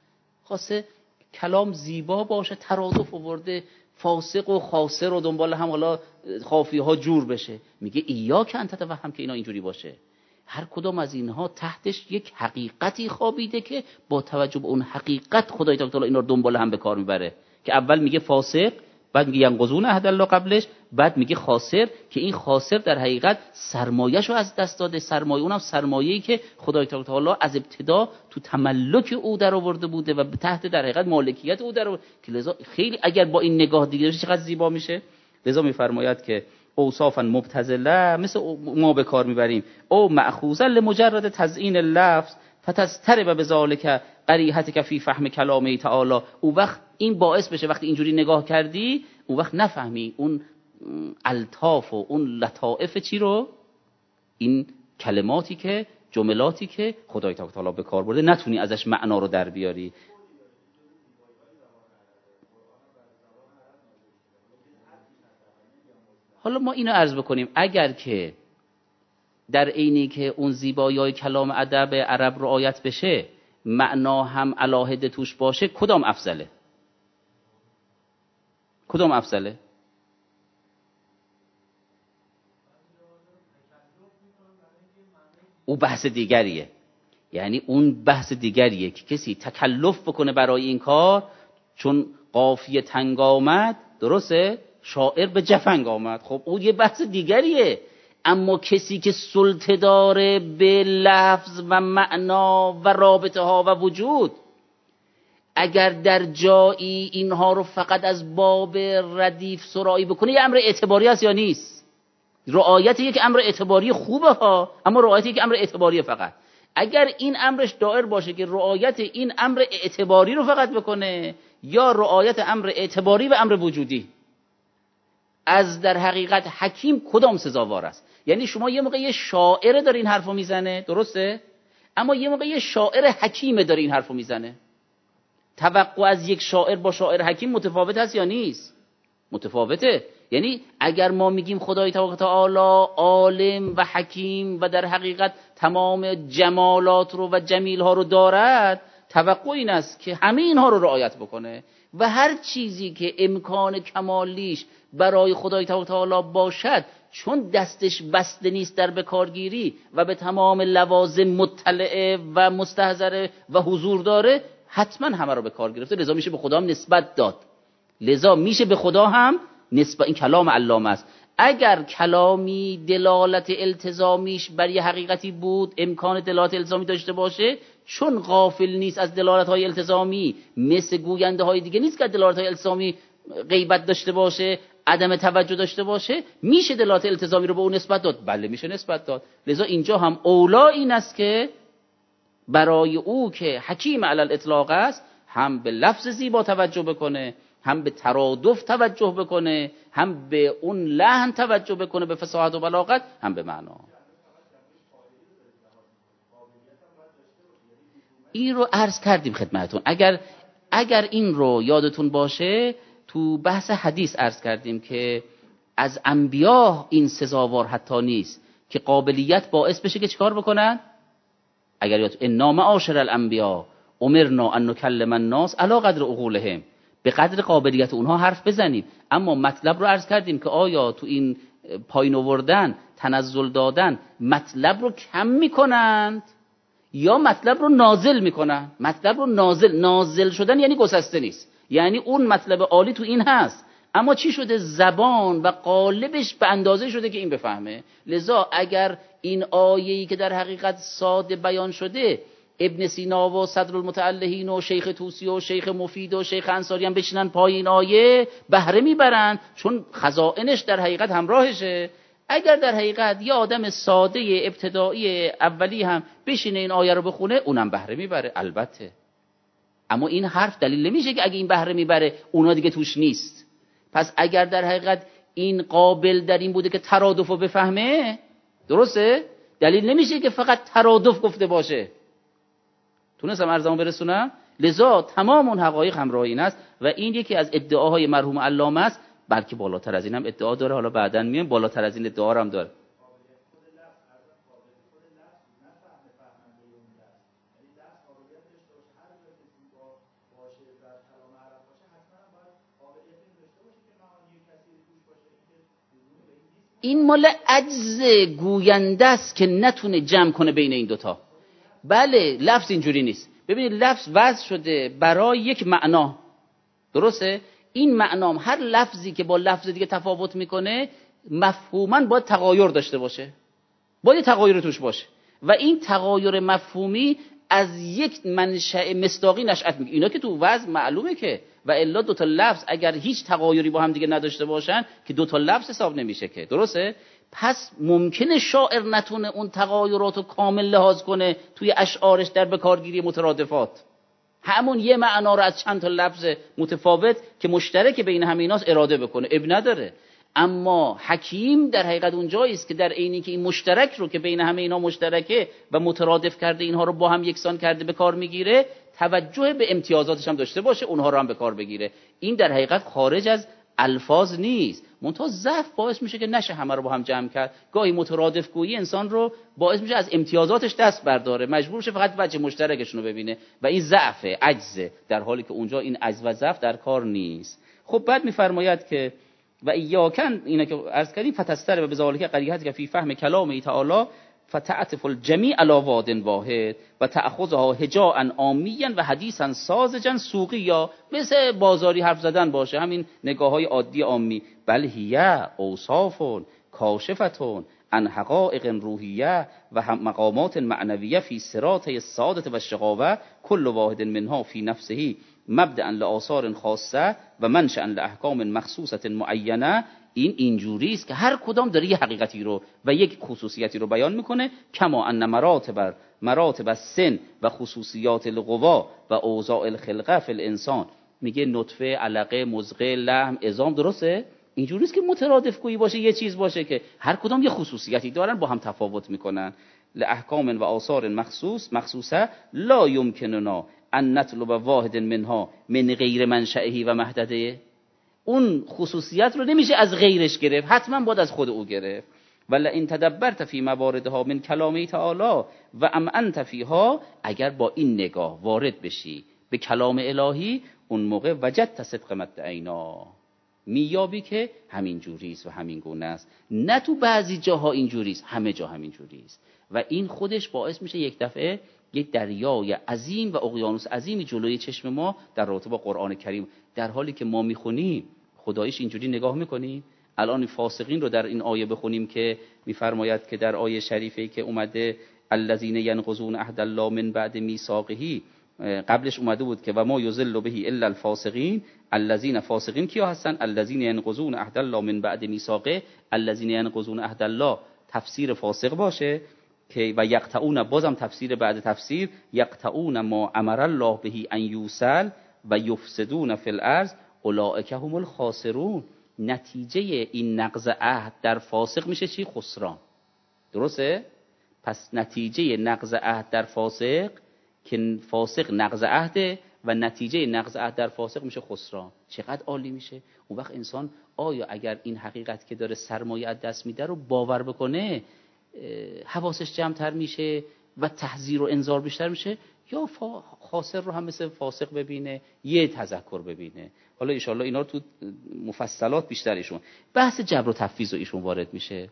Speaker 1: خاصه کلام زیبا باشه، ترادف آورده، فاسق و خاسر و دنبال هم حالا خافیه ها جور بشه. میگه ایاک ان تتوهم که اینا اینجوری باشه. هر کدام از اینها تحتش یک حقیقتی خوابیده که با توجه به اون حقیقت خدای تعالی اینا رو دنبال هم به کار میبره. که اول میگه فاسق، بعد میگه ینقضون عهد الله قبلش، بعد میگه خاسر، که این خاسر در حقیقت سرمایه‌شو از دست داده. سرمایه اونم سرمایه‌ای که خدای تعالی از ابتدا تو تملک او در آورده بوده و به تحت در حقیقت مالکیت او در آورده، که لذا خیلی اگر با این نگاه دیگه چقدر زیبا میشه. لذا میفرماید که اوصافا مبتذله، مثل ما به کار میبریم، او مأخوذا لمجرد تزیین اللفظ فتضطرب بذلک قریحتک فی فهم کلامه تعالی. او وقت این باعث بشه وقتی اینجوری نگاه کردی اون وقت نفهمی اون الطاف و اون لطائف چی رو، این کلماتی که جملاتی که خدای تعالی به کار برده نتونی ازش معنا رو در بیاری. حالا ما اینو عرض بکنیم، اگر که در عینی که اون زیبایی‌های کلام ادب عرب رعایت بشه، معنا هم علاهده توش باشه، کدام افضله؟ کدام افضله؟ او بحث دیگریه، یعنی اون بحث دیگریه که کسی تکلف بکنه برای این کار، چون قافیه تنگ آمد، درسته؟ شاعر به جفنگ آمد، خب اون یه بحث دیگریه. اما کسی که سلطه داره به لفظ و معنا و رابطه ها و وجود، اگر در جایی اینها رو فقط از باب ردیف سرایی بکنه، یه امر اعتباری است یا نیست؟ رعایت یک امر اعتباری خوبه ها، اما رعایت یک امر اعتباری فقط. اگر این امرش دائر باشه که رعایت این امر اعتباری رو فقط بکنه، یا رعایت امر اعتباری و امر وجودی، از در حقیقت حکیم کدام سزاوار است؟ یعنی شما یه موقع یه شاعر داره این حرفو میزنه، درسته؟ اما یه موقع یه شاعر حکیم داره این حرفو میزنه. توقع از یک شاعر با شاعر حکیم متفاوت هست یا نیست؟ متفاوته. یعنی اگر ما میگیم خدای تعالی عالم و حکیم و در حقیقت تمام جمالات رو و جمیل ها رو دارد، توقع این است که همه اینها رو رعایت بکنه و هر چیزی که امکان کمالیش برای خدای تعالی باشد، چون دستش بسته نیست در بکارگیری و به تمام لوازم مطلعه و مستحضره و حضور داره، حتما همه رو به کار گرفته، لذا میشه به خدا هم نسبت داد. لذا میشه به خدا هم نسبت، این کلام علامه است. اگر کلامی دلالت التزامیش بر یه حقیقتی بود، امکان دلالت التزامی داشته باشه، چون غافل نیست از دلالت های التزامی، مثل گوینده های دیگه نیست که دلالت های التزامی غیبت داشته باشه، عدم توجه داشته باشه، میشه دلالت التزامی رو به اون نسبت داد؟ بله میشه نسبت داد. لذا اینجا هم اولا این است که برای او که حکیم علی الاطلاق است، هم به لفظ زیبا توجه بکنه، هم به ترادف توجه بکنه، هم به اون لحن توجه بکنه، به فصاحت و بلاغت، هم به معنا. این رو عرض کردیم خدمتون. اگر اگر این رو یادتون باشه تو بحث حدیث عرض کردیم که از انبیا این سزاوار حتی نیست که قابلیت باعث بشه که چیکار بکنن. اگر یاد انا معاشر الانبیا امرنا ان نکلم الناس علی قدر عقولهم، به قدر قابلیت اونها حرف بزنیم. اما مطلب رو عرض کردیم که آیا تو این پایین آوردن، تنزل دادن، مطلب رو کم میکنند یا مطلب رو نازل میکنن؟ مطلب رو نازل نازل شدن یعنی گسسته نیست، یعنی اون مطلب عالی تو این هست، اما چی شده؟ زبان و قالبش به اندازه شده که این بفهمه. لذا اگر این آیه‌ای که در حقیقت ساده بیان شده، ابن سینا و صدر المتعلهین و شیخ توسی و شیخ مفید و شیخ انصاری هم بشینن پای این آیه، بهره میبرن، چون خزائنش در حقیقت همراهشه. اگر در حقیقت یه آدم ساده ابتدایی اولی هم بشینه این آیه رو بخونه، اونم بهره میبره البته. اما این حرف دلیل نمیشه که اگه این بهره میبره اونا دیگه توش نیست. پس اگر در حقیقت این قابل در این بوده که ترادف رو بفهمه، درسته؟ دلیل نمیشه که فقط ترادف گفته باشه. تونستم عرضمو برسونم؟ لذا تمام اون حقایق همراه این است و این یکی از ادعاهای مرحوم علامه است، بلکه بالاتر از این هم ادعا داره. حالا بعداً میام بالاتر از این ادعا هم داره. این مال عجز گوینده است که نتونه جمع کنه بین این دوتا. بله لفظ اینجوری نیست. ببینید لفظ وضع شده برای یک معنا، درسته؟ این معنام هر لفظی که با لفظ دیگه تفاوت میکنه مفهوماً باید تغایر داشته باشه، باید تغایر توش باشه و این تغایر مفهومی از یک منشأ مصداقی نشأت میگیره. اینا که تو وضع معلومه که و الا دو تا لفظ اگر هیچ تغایری با هم دیگه نداشته باشن که دو تا لفظ حساب نمیشه که، درسته؟ پس ممکنه شاعر نتونه اون تغایرات رو کامل لحاظ کنه توی اشعارش در بکارگیری مترادفات، همون یه معنا رو از چند تا لفظ متفاوت که مشترک بین همیناست اراده بکنه، اب نداره. اما حکیم در حقیقت اونجایی است که در عینی که این مشترک رو که بین همه اینا مشترکه و مترادف کرده اینها رو با هم یکسان کرده به کار میگیره، توجه به امتیازاتش هم داشته باشه، اونها رو هم به کار بگیره. این در حقیقت خارج از الفاظ نیست، منتها ضعف باعث میشه که نشه همه رو با هم جمع کرد. گاهی مترادف گویی انسان رو باعث میشه از امتیازاتش دست برداره، مجبور شه فقط وجه مشترکشون رو ببینه و این ضعف، عجزه، در حالی که اونجا این عجز و ضعف در کار نیست. خب بعد میفرماید که و ایاکن اینا که عرض کردیم فتستر و بذالک قریحت که فی فهم کلام تعالی فتعطف الجمیع علی واد واحد و تأخذها هجاء عامیا و حدیثا ساذجا سوقیا، مثل بازاری حرف زدن باشه، همین نگاه های عادی عامی. بل هی اوصاف کاشفتون عن حقائق روحیه و مقامات معنویه فی صراط السعادة و الشقاوة کل واحد منها فی نفسه مبدأ لآثار خاصه و منشأ لاحکام مخصوصه معینه. این اینجوری است که هر کدام داره یه حقیقتی رو و یک خصوصیتی رو بیان میکنه. کما ان مراتب مراتب سن و خصوصیات القوا و اوضاع الخلقه فی الانسان، میگه نطفه، علقه، مضغه، لحم، عظام، درسته؟ اینجوری است که مترادف گویی باشه، یه چیز باشه که هر کدام یه خصوصیتی دارن با هم تفاوت میکنن. لاحکام و آثار مخصوص مخصوصه لا یمکننا ان نطلب واحد منها من غیر منشأه و محدده. اون خصوصیت رو نمیشه از غیرش گرفت، حتما باید از خود او گرفت. ولی این تدبرت فی مواردها من کلام تعالی و ام انت فیها، اگر با این نگاه وارد بشی به کلام الهی، اون موقع وجدت صدق مدعینا، میابی که همین جوری است و همین گونه است، نه تو بعضی جاها اینجوری است، همه جا همین جوری است. و این خودش باعث میشه یک دفعه یک دریای عظیم و اقیانوس عظیمی جلوی چشم ما در رابطه با قرآن کریم، در حالی که ما میخونیم خدایش اینجوری نگاه میکنیم. الان فاسقین رو در این آیه بخونیم که میفرماید که در آیه شریفه که اومده الذین ینقضون عهد الله من بعد میثاقه، قبلش اومده بود که و ما یضل به الا الفاسقین. الذین، فاسقین کیا هستن؟ الذین ینقضون عهد الله من بعد میثاقه. الذین ینقضون عهد الله تفسیر فاسق باشه که و یقطعون، بازم تفسیر بعد تفسیر، یقطعون ما امر الله به ان یوصل و یفسدون فی الارض اولئک هم الخاسرون. نتیجه این نقض عهد در فاسق میشه چی؟ خسران، درسته؟ پس نتیجه نقض عهد در فاسق که فاسق نقض عهده و نتیجه نقض عهد در فاسق میشه خسران. چقدر عالی میشه اون وقت انسان. آیا اگر این حقیقت که داره سرمایه از دست میده رو باور بکنه، حواسش جمع‌تر میشه و تحذیر و انذار بیشتر میشه، یا خاسر رو هم مثل فاسق ببینه، یه تذکر ببینه؟ حالا ان شاءالله اینا رو تو مفصلات بیشتر ایشون بحث جبر و تفویض و ایشون وارد میشه.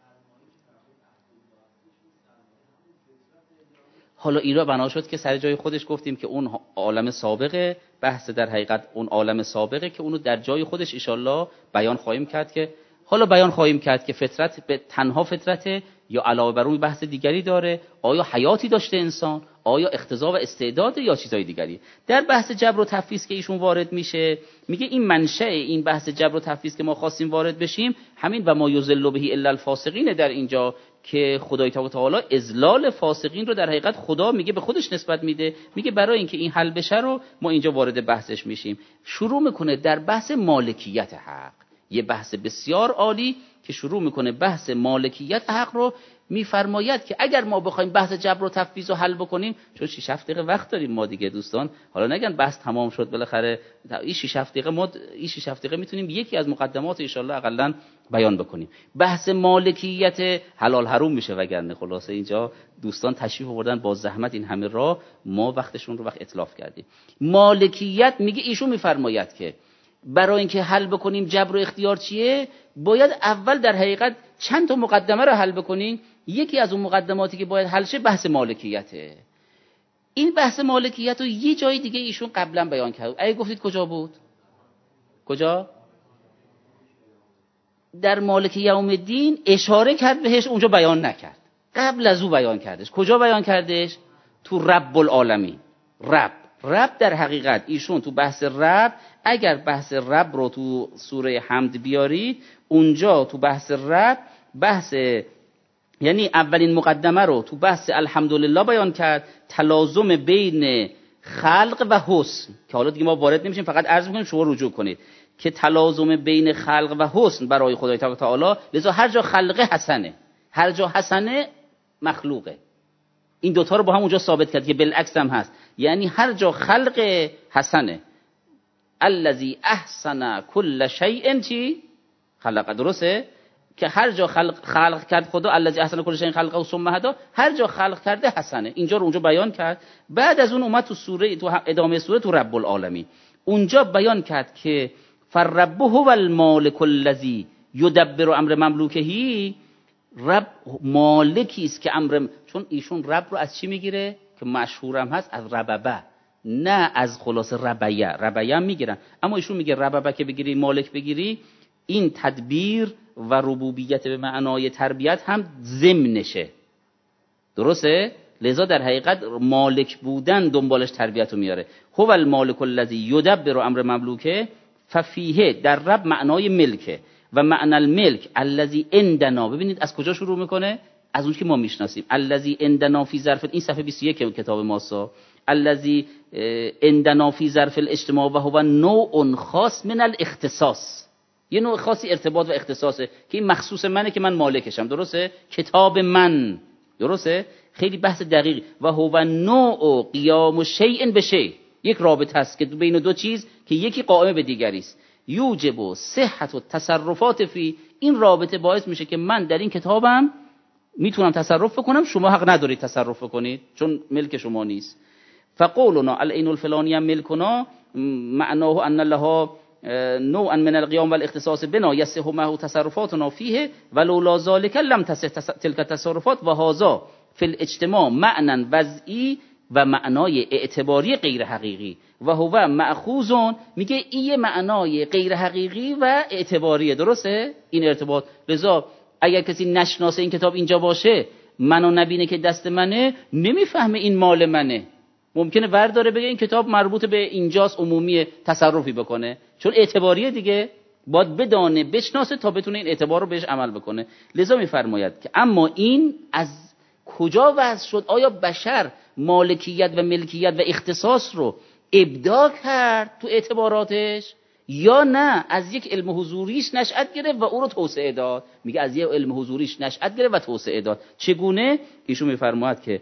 Speaker 1: حالا اینا بنا شد که سر جای خودش گفتیم که اون عالم سابقه، بحث در حقیقت اون عالم سابقه که اونو در جای خودش ان شاءالله بیان خواهیم کرد که حالا بیان خواهیم کرد که فطرت به تنها فطرته یا علاوه بر اون بحث دیگری داره، آیا حیاتی داشته انسان، آیا اقتضا و استعداد یا چیزای دیگری. در بحث جبر و تفویض که ایشون وارد میشه، میگه این منشأ این بحث جبر و تفویض که ما خواستیم وارد بشیم همین و ما یضل به الا الفاسقین، در اینجا که خدای تعالی اذلال فاسقین رو در حقیقت خدا میگه به خودش نسبت میده. میگه برای اینکه این حل بشه رو ما اینجا وارد بحثش میشیم. شروع میکنه در بحث مالکیت حق، یه بحث بسیار عالی که شروع میکنه بحث مالکیت حق رو. میفرماید که اگر ما بخوایم بحث جبر و تفویض رو حل بکنیم، چون شش هفت دقیقه وقت داریم ما دیگه دوستان، حالا نگن بحث تمام شد بالاخره، این شش هفت دقیقه ما این شش هفت دقیقه میتونیم یکی از مقدمات ان شاء الله حداقل بیان بکنیم. بحث مالکیت حلال حرام میشه، وگرنه خلاصه اینجا دوستان تشریف آوردن با زحمت این همه راه، ما وقتشون رو وقت اتلاف کردیم. مالکیت میگه ایشون میفرماید که برای اینکه حل بکنیم جبر و اختیار چیه، باید اول در حقیقت چند تا مقدمه رو حل بکنیم. یکی از اون مقدماتی که باید حل شه بحث مالکیته. این بحث مالکیت رو یه جای دیگه ایشون قبلا بیان کرد. اگه گفتید کجا بود؟ کجا؟ در مالک یوم الدین اشاره کرد بهش، اونجا بیان نکرد، قبل از او بیان کردش. کجا بیان کردش؟ تو رب العالمین. رب رب در حقیقت ایشون تو بحث رب، اگر بحث رب رو تو سوره حمد بیاری، اونجا تو بحث رب بحث، یعنی اولین مقدمه رو تو بحث الحمدلله بیان کرد، تلازم بین خلق و حسن، که حالا دیگه ما وارد نمیشیم، فقط عرض میکنیم شما رجوع کنید که تلازم بین خلق و حسن برای خدای تعالی، لذا هر جا خلقه حسنه، هر جا حسنه مخلوقه. این دوتا رو با هم اونجا ثابت کرد که بالعکس هم هست، یعنی هر جا خلق حسنه، الذی احسن کل شیء چی خلق، درسته که هر جا خلق, خلق کرد خدا، الذی احسن کل شیء خلقه ثم هدی، هر جا خلق کرده حسنه. اینجا رو اونجا بیان کرد. بعد از اون اومد تو سوره، تو ادامه سوره تو رب العالمین، اونجا بیان کرد که فالرب هو المالک الذی یدبر امر مملوکه، رب مالکی است که امر، چون ایشون رب رو از چی میگیره که مشهورم هست، از رببه، نه از خلاص ربیه. ربیه هم میگیرن، اما ایشون میگه رببه که بگیری، مالک بگیری، این تدبیر و ربوبیت به معنای تربیت هم ضمنشه، درسته؟ لذا در حقیقت مالک بودن دنبالش تربیت رو میاره. هو المالک الذی یدبر امر مملوکه، ففیه در رب معنای ملکه و معنی الملک الذی عندنا. ببینید از کجا شروع میکنه؟ از اون که ما میشناسیم. الذی عندنا فی ظرف، این صفحه بیست و یک کتاب ماسا، الذی عندنا فی ظرف الاجتماع و هو نوع خاص من الاختصاص، یه نوع خاصی ارتباط و اختصاصه که این مخصوص منه که من مالکشم، درسته؟ کتاب من، درسته؟ خیلی بحث دقیق. و هو نوع قیام شیء به شیء، یک رابطه است که بین دو چیز که یکی قائم به دیگری است. یوجب صحت و تصرفات فی، این رابطه باعث میشه که من در این کتابم میتونم تصرف بکنم، شما حق ندارید تصرف کنید چون ملک شما نیست. فقولنا العین الفلانی ملکنا معناه ان لها نوعا من القیام والاختصاص بنا یصح معه تصرفاتنا فیه ولولا ذلك لم تصح تلك التصرفات و هذا فی الاجتماع معنی وضعی و معنای اعتباری غیر حقیقی و هو مأخوذ، میگه این معنای غیر حقیقی و اعتباریه، درسته؟ این ارتباط. لذا اگر کسی نشناسه این کتاب اینجا باشه، منو نبینه که دست منه، نمیفهمه این مال منه، ممکنه ورداره بگه این کتاب مربوط به اینجاست، عمومی تصرفی بکنه، چون اعتباریه دیگه، باید بدانه بشناسه تا بتونه این اعتبار رو بهش عمل بکنه. لذا میفرماید که اما این از کجا وضع شد؟ آیا بشر مالکیت و ملکیت و اختصاص رو ابداع کرد تو اعتباراتش یا نه از یک علم حضوریش نشأت گرفت و او رو توسعه داد؟ میگه از یک علم حضوریش نشأت گرفت و توسعه داد. چگونه؟ ایشون میفرماید که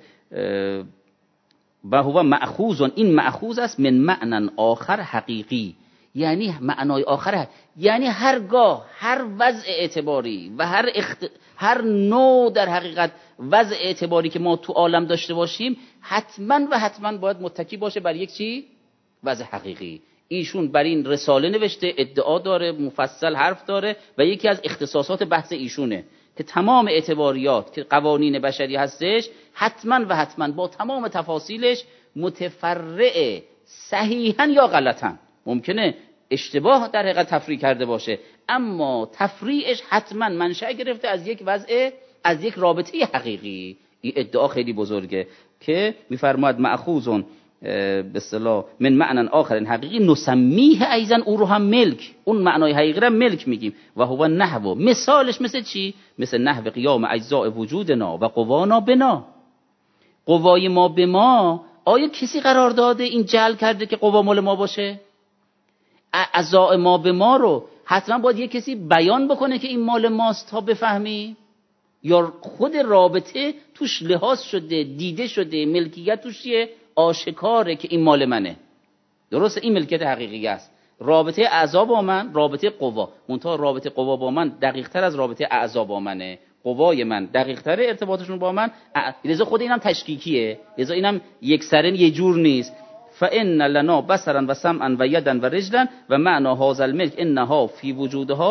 Speaker 1: و هو مأخوذ، این مأخوذ است من معنی آخر حقیقی، یعنی معنای آخر، یعنی هرگاه هر وضع اعتباری و هر اخت... هر نوع در حقیقت وضع اعتباری که ما تو عالم داشته باشیم، حتما و حتما باید متکی باشه بر یک چی؟ وضع حقیقی. ایشون بر این رساله نوشته، ادعا داره، مفصل حرف داره و یکی از اختصاصات بحث ایشونه که تمام اعتباریات که قوانین بشری هستش حتما و حتما با تمام تفاصیلش متفرع صحیحا یا غلطا، ممکنه اشتباه در حقیقت تفریع کرده باشه، اما تفریعش حتما منشأ گرفته از یک وضع، از یک رابطه حقیقی. این ادعا خیلی بزرگه که میفرماید مأخوذ به اصطلاح من معنی آخر حقیقی نسمیه ایضا، او رو هم ملک، اون معنای حقیقی رو ملک میگیم. و هو نحو، مثالش مثل چی؟ مثل نحو قیام اجزاء وجودنا و قوانا بنا، قوای ما به ما. آیا کسی قرار داده این جعل کرده که قوا مال ما باشه؟ اعضاء ما به ما رو حتما باید یک کسی بیان بکنه که این مال ماست تا بفهمی، یا خود رابطه توش لحاظ شده، دیده شده، ملکیت توش چیه؟ آشکاره که این مال منه، درسته؟ این ملکیت حقیقی است. رابطه اعضا با من، رابطه قوا، منتها رابطه قوا با من دقیق تر از رابطه اعضا با منه، قوای من دقیق تر ارتباطشون با من، لذا خود اینم تشکیکیه، لذا اینم یک سرن یه جور نیست. فان لنا بصرا و سمعا و یدا و رجلا و معنی هذا الملک انها فی وجودها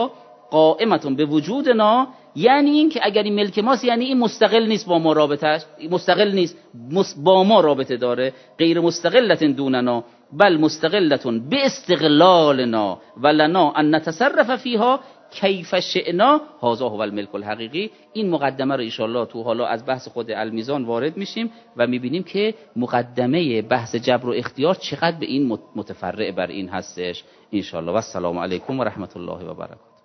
Speaker 1: قائمتون به وجودنا، یعنی این که اگر این ملک ماست یعنی این مستقل نیست با ما، رابطش مستقل نیست با ما رابطه داره، غیر مستقلت دوننا بل مستقلتون به استقلالنا ولنا ان نتصرف فیها کیف شئنا، هذا هو الملک الحقیقی. این مقدمه رو ان شاء الله تو حالا از بحث خود المیزان وارد میشیم و میبینیم که مقدمه بحث جبر و اختیار چقدر به این متفرع بر این هستش ان شاء الله. و السلام علیکم و رحمت الله و برکاته.